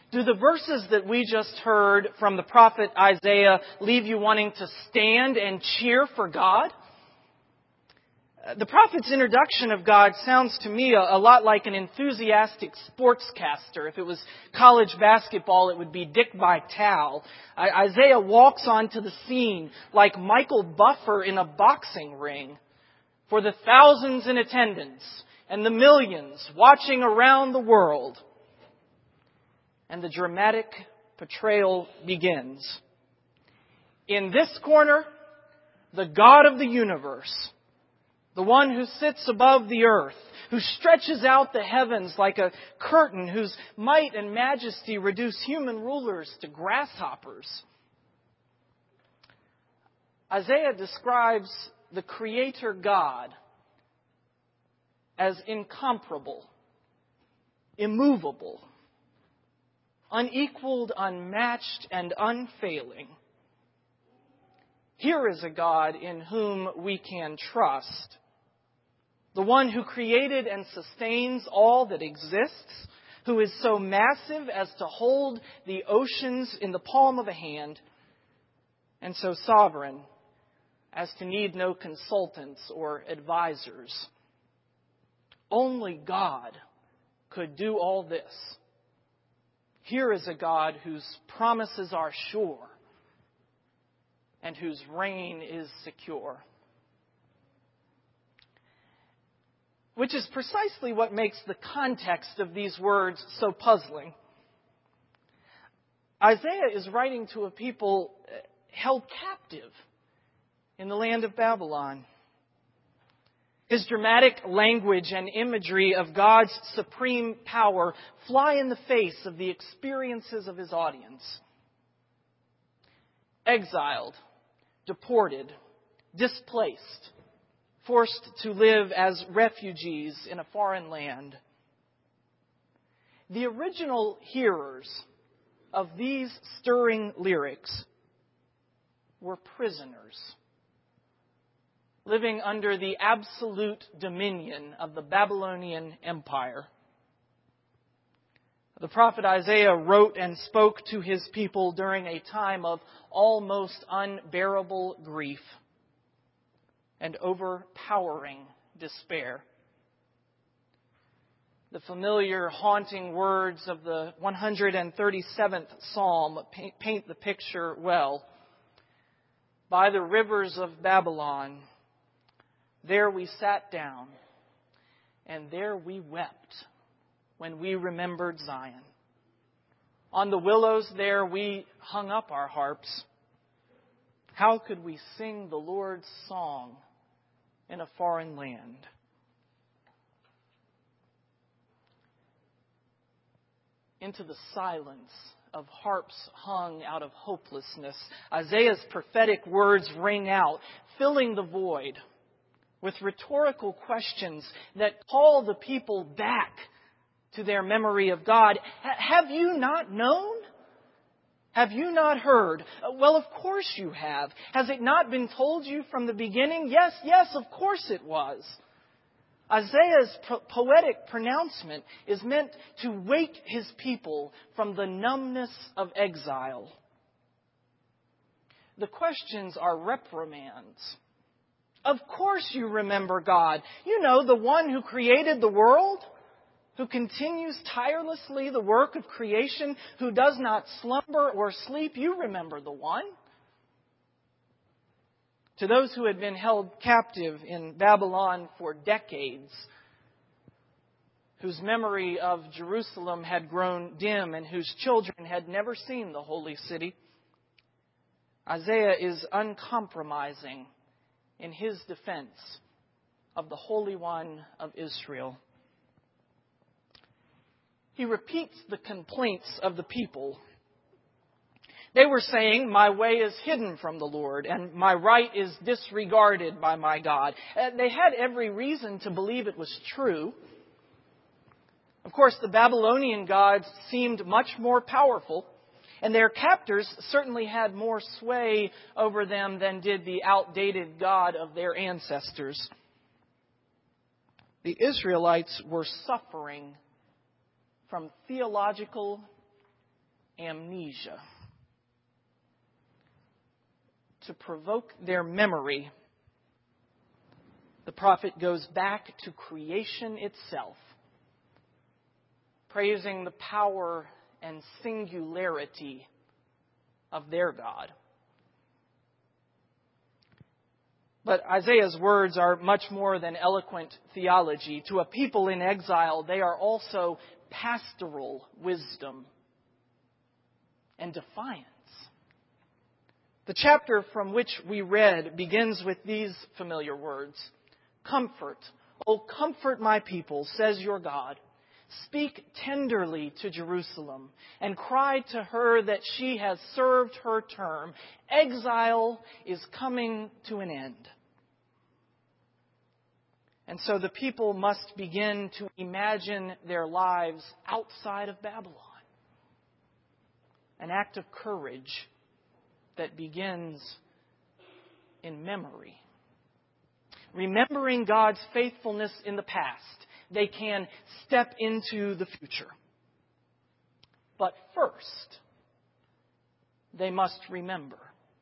Do the verses that we just heard from the prophet Isaiah leave you wanting to stand and cheer for God? The prophet's introduction of God sounds to me a lot like an enthusiastic sportscaster. If it was college basketball, it would be Dick Vitale. Isaiah walks onto the scene like Michael Buffer in a boxing ring for the thousands in attendance and the millions watching around the world. And the dramatic portrayal begins. In this corner, the God of the universe, the one who sits above the earth, who stretches out the heavens like a curtain, whose might and majesty reduce human rulers to grasshoppers. Isaiah describes the Creator God as incomparable, immovable, unequaled, unmatched, and unfailing. Here is a God in whom we can trust. The one who created and sustains all that exists, who is so massive as to hold the oceans in the palm of a hand, and so sovereign as to need no consultants or advisors. Only God could do all this. Here is a God whose promises are sure and whose reign is secure. Which is precisely what makes the context of these words so puzzling. Isaiah is writing to a people held captive in the land of Babylon. His dramatic language and imagery of God's supreme power fly in the face of the experiences of his audience. Exiled, deported, displaced, forced to live as refugees in a foreign land. The original hearers of these stirring lyrics were prisoners, living under the absolute dominion of the Babylonian Empire. The prophet Isaiah wrote and spoke to his people during a time of almost unbearable grief and overpowering despair. The familiar, haunting words of the 137th Psalm paint the picture well. By the rivers of Babylon, there we sat down, and there we wept when we remembered Zion. On the willows there we hung up our harps. How could we sing the Lord's song in a foreign land? Into the silence of harps hung out of hopelessness, Isaiah's prophetic words ring out, filling the void with rhetorical questions that call the people back to their memory of God. Have you not known? Have you not heard? Well, of course you have. Has it not been told you from the beginning? Yes, of course it was. Isaiah's poetic pronouncement is meant to wake his people from the numbness of exile. The questions are reprimands. Of course you remember God. You know, the one who created the world, who continues tirelessly the work of creation, who does not slumber or sleep. You remember the one. To those who had been held captive in Babylon for decades, whose memory of Jerusalem had grown dim and whose children had never seen the holy city, Isaiah is uncompromising in his defense of the Holy One of Israel. He repeats the complaints of the people. They were saying, my way is hidden from the Lord, and my right is disregarded by my God. They had every reason to believe it was true. Of course, the Babylonian gods seemed much more powerful, and their captors certainly had more sway over them than did the outdated God of their ancestors. The Israelites were suffering from theological amnesia. To provoke their memory, the prophet goes back to creation itself, praising the power and singularity of their God. But Isaiah's words are much more than eloquent theology. To a people in exile, they are also pastoral wisdom and defiance. The chapter from which we read begins with these familiar words. Comfort, O comfort my people, says your God. Speak tenderly to Jerusalem and cry to her that she has served her term. Exile is coming to an end. And so the people must begin to imagine their lives outside of Babylon. An act of courage that begins in memory. Remembering God's faithfulness in the past, they can step into the future. But first, they must remember.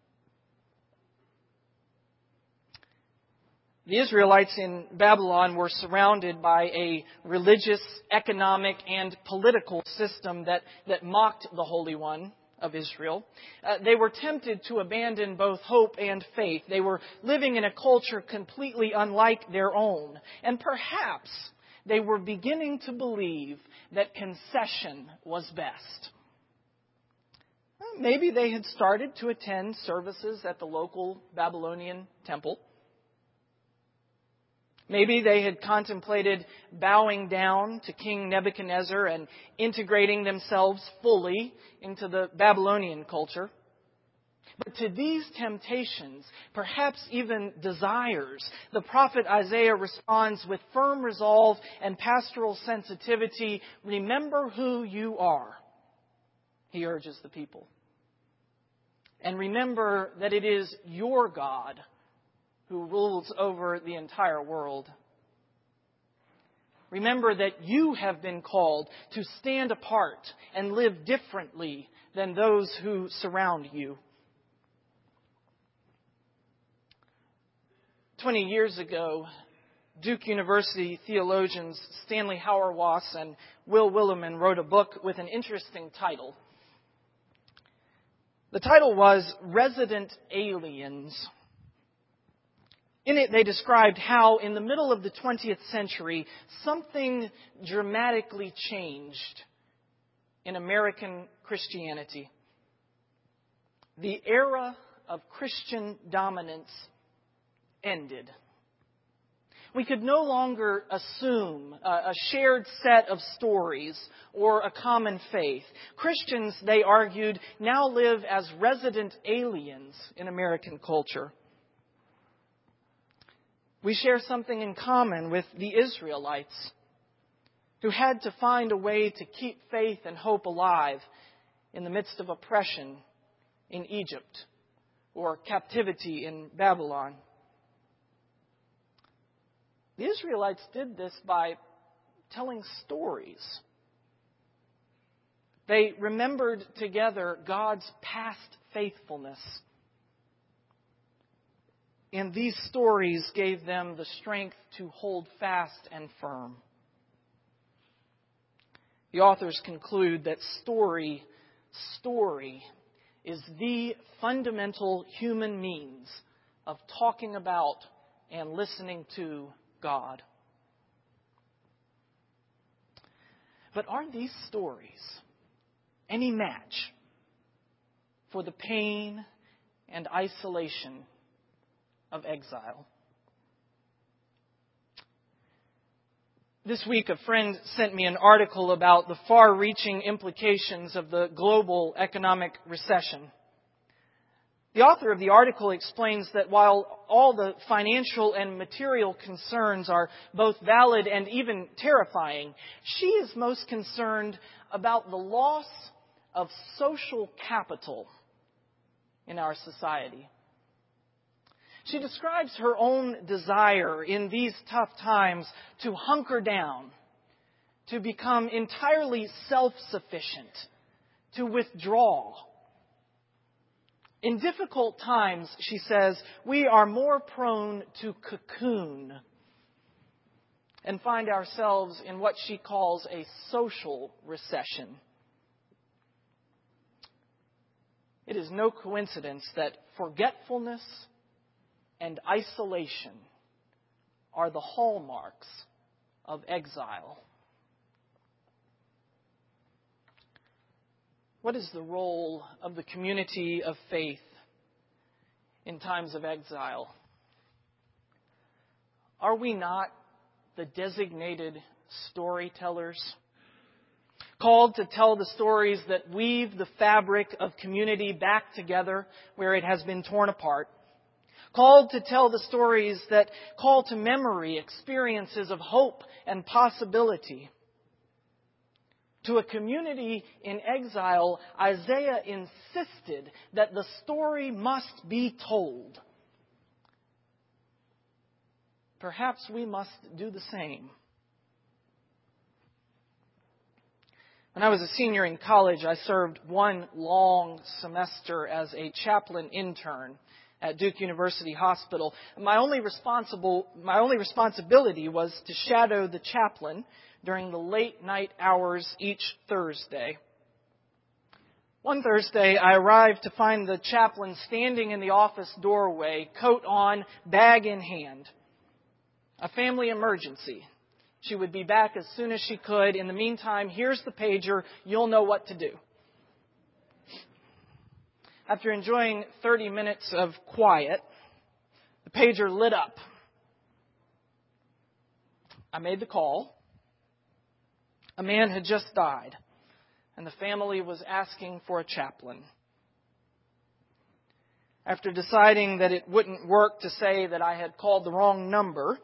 The Israelites in Babylon were surrounded by a religious, economic, and political system that mocked the Holy One of Israel. They were tempted to abandon both hope and faith. They were living in a culture completely unlike their own. And perhaps they were beginning to believe that concession was best. Maybe they had started to attend services at the local Babylonian temple. Maybe they had contemplated bowing down to King Nebuchadnezzar and integrating themselves fully into the Babylonian culture. But to these temptations, perhaps even desires, the prophet Isaiah responds with firm resolve and pastoral sensitivity. Remember who you are, he urges the people. And remember that it is your God who rules over the entire world. Remember that you have been called to stand apart and live differently than those who surround you. 20 years ago, Duke University theologians Stanley Hauerwas and Will Willimon wrote a book with an interesting title. The title was Resident Aliens. In it, they described how, in the middle of the 20th century, something dramatically changed in American Christianity. The era of Christian dominance ended. We could no longer assume a shared set of stories or a common faith. Christians, they argued, now live as resident aliens in American culture. We share something in common with the Israelites, who had to find a way to keep faith and hope alive in the midst of oppression in Egypt or captivity in Babylon. The Israelites did this by telling stories. They remembered together God's past faithfulness. And these stories gave them the strength to hold fast and firm. The authors conclude that story is the fundamental human means of talking about and listening to God. But are these stories any match for the pain and isolation of exile? This week, a friend sent me an article about the far-reaching implications of the global economic recession. The author of the article explains that while all the financial and material concerns are both valid and even terrifying, she is most concerned about the loss of social capital in our society. She describes her own desire in these tough times to hunker down, to become entirely self-sufficient, to withdraw. In difficult times, she says, we are more prone to cocoon and find ourselves in what she calls a social recession. It is no coincidence that forgetfulness and isolation are the hallmarks of exile. What is the role of the community of faith in times of exile? Are we not the designated storytellers, called to tell the stories that weave the fabric of community back together where it has been torn apart? Called to tell the stories that call to memory experiences of hope and possibility. To a community in exile, Isaiah insisted that the story must be told. Perhaps we must do the same. When I was a senior in college, I served one long semester as a chaplain intern at Duke University Hospital. My only responsibility was to shadow the chaplain during the late night hours each Thursday. One Thursday, I arrived to find the chaplain standing in the office doorway, coat on, bag in hand. A family emergency. She would be back as soon as she could. In the meantime, here's the pager. You'll know what to do. After enjoying 30 minutes of quiet, the pager lit up. I made the call. A man had just died, and the family was asking for a chaplain. After deciding that it wouldn't work to say that I had called the wrong number,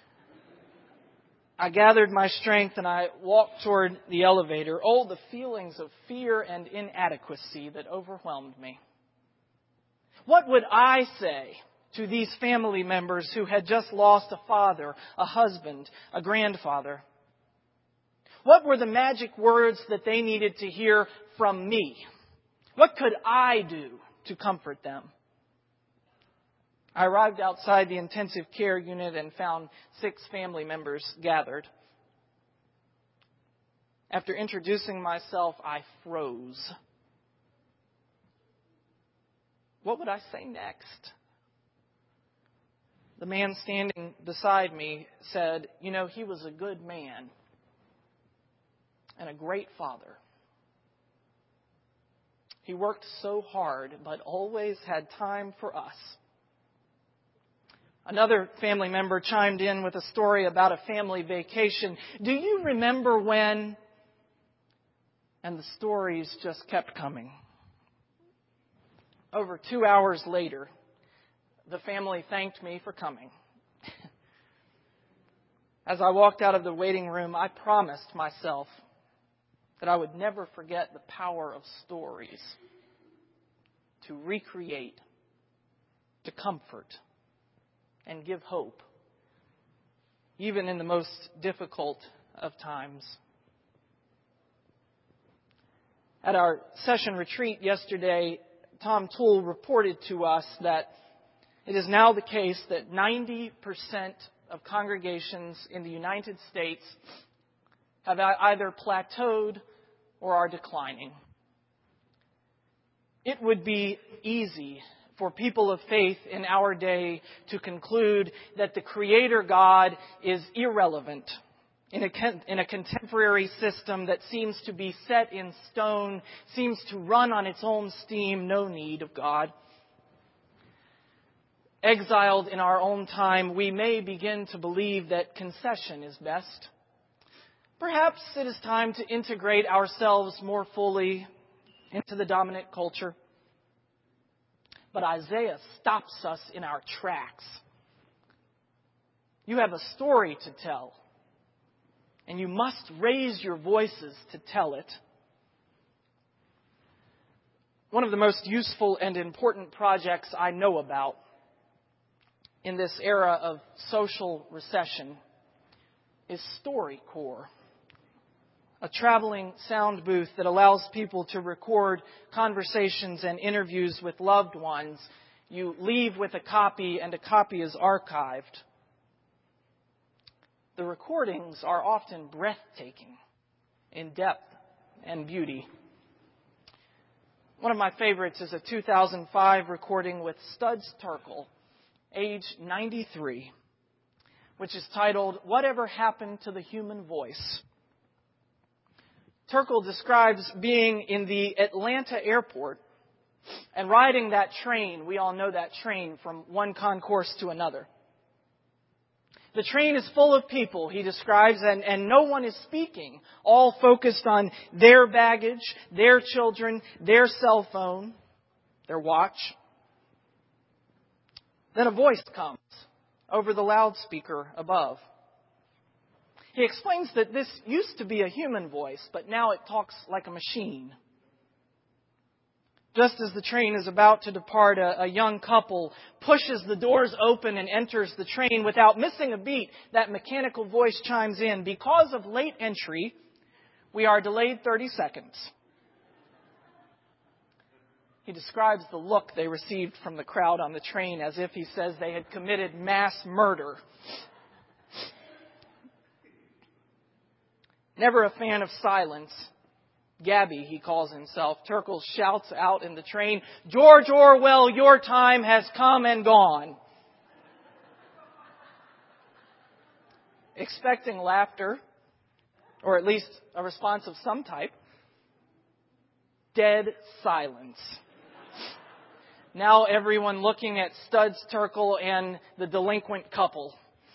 I gathered my strength and I walked toward the elevator. Oh, the feelings of fear and inadequacy that overwhelmed me. What would I say to these family members who had just lost a father, a husband, a grandfather? What were the magic words that they needed to hear from me? What could I do to comfort them? I arrived outside the intensive care unit and found 6 family members gathered. After introducing myself, I froze. What would I say next? The man standing beside me said, "You know, he was a good man and a great father. He worked so hard, but always had time for us." Another family member chimed in with a story about a family vacation. "Do you remember when?" And the stories just kept coming. Over 2 hours later, the family thanked me for coming. As I walked out of the waiting room, I promised myself that I would never forget the power of stories to recreate, to comfort, and give hope, even in the most difficult of times. At our session retreat yesterday, Tom Toole reported to us that it is now the case that 90% of congregations in the United States have either plateaued or are declining. It would be easy for people of faith in our day to conclude that the Creator God is irrelevant in a contemporary system that seems to be set in stone, seems to run on its own steam, no need of God. Exiled in our own time, we may begin to believe that concession is best. Perhaps it is time to integrate ourselves more fully into the dominant culture. But Isaiah stops us in our tracks. You have a story to tell, and you must raise your voices to tell it. One of the most useful and important projects I know about in this era of social recession is StoryCorps. a traveling sound booth that allows people to record conversations and interviews with loved ones. You leave with a copy, and a copy is archived. The recordings are often breathtaking in depth and beauty. One of my favorites is a 2005 recording with Studs Terkel, age 93, which is titled, "Whatever Happened to the Human Voice?" Terkel describes being in the Atlanta airport and riding that train. We all know that train from one concourse to another. The train is full of people, he describes, and no one is speaking, all focused on their baggage, their children, their cell phone, their watch. Then a voice comes over the loudspeaker above. He explains that this used to be a human voice, but now it talks like a machine. Just as the train is about to depart, a young couple pushes the doors open and enters the train without missing a beat. That mechanical voice chimes in, "Because of late entry, we are delayed 30 seconds." He describes the look they received from the crowd on the train as if he says they had committed mass murder. Never a fan of silence, Gabby, he calls himself, Terkel shouts out in the train, "George Orwell, your time has come and gone." Expecting laughter, or at least a response of some type, dead silence. Now everyone looking at Studs Terkel and the delinquent couple.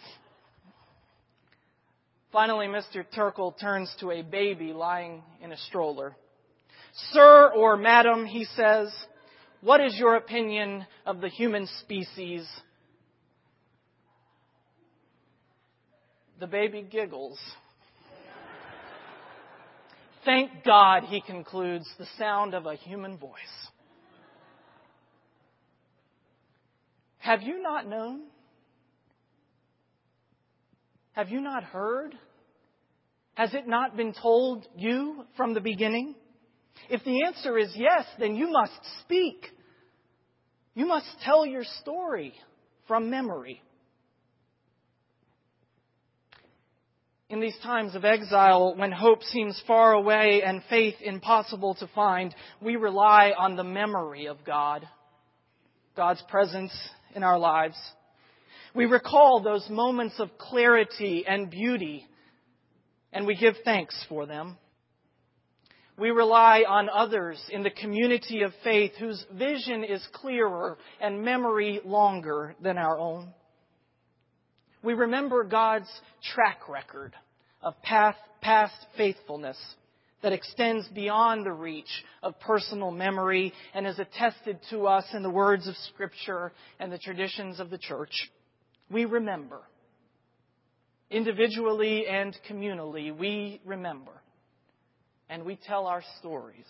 Finally, Mr. Terkel turns to a baby lying in a stroller. "Sir or madam," he says, "what is your opinion of the human species?" The baby giggles. "Thank God," he concludes, "the sound of a human voice." Have you not known? Have you not heard? Has it not been told you from the beginning? If the answer is yes, then you must speak. You must tell your story from memory. In these times of exile, when hope seems far away and faith impossible to find, we rely on the memory of God, God's presence in our lives. We recall those moments of clarity and beauty, and we give thanks for them. We rely on others in the community of faith whose vision is clearer and memory longer than our own. We remember God's track record of past faithfulness that extends beyond the reach of personal memory and is attested to us in the words of Scripture and the traditions of the church. We remember. Individually and communally, we remember. And we tell our stories.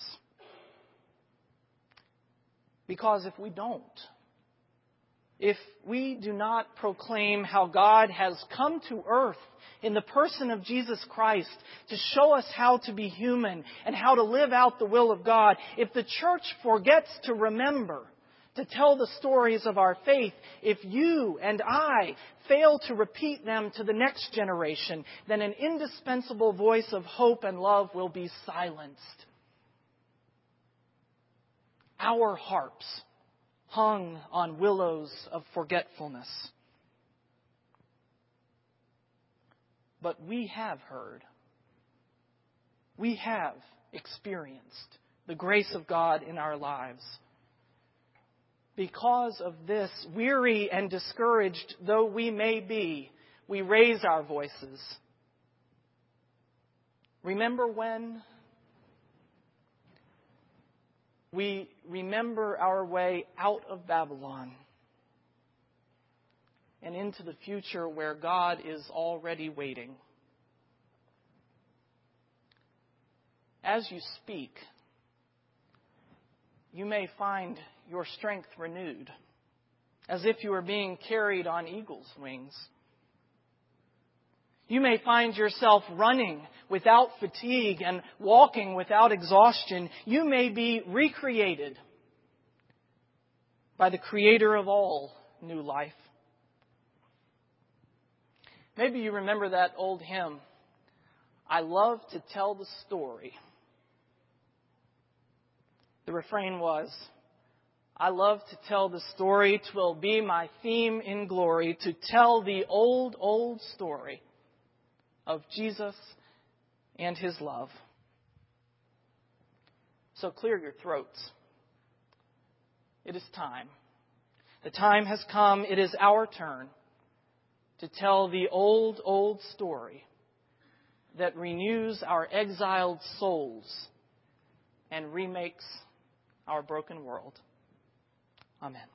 Because if we don't, if we do not proclaim how God has come to earth in the person of Jesus Christ to show us how to be human and how to live out the will of God, if the church forgets to remember, to tell the stories of our faith, if you and I fail to repeat them to the next generation, then an indispensable voice of hope and love will be silenced. Our harps hung on willows of forgetfulness. But we have heard. We have experienced the grace of God in our lives. Because of this, weary and discouraged though we may be, we raise our voices. Remember when? We remember our way out of Babylon and into the future where God is already waiting. As you speak, you may find your strength renewed, as if you were being carried on eagle's wings. You may find yourself running without fatigue and walking without exhaustion. You may be recreated by the Creator of all new life. Maybe you remember that old hymn, "I love to tell the story." The refrain was, "I love to tell the story, 'twill be my theme in glory, to tell the old, old story of Jesus and His love." So clear your throats. It is time. The time has come. It is our turn to tell the old, old story that renews our exiled souls and remakes our broken world. Amen.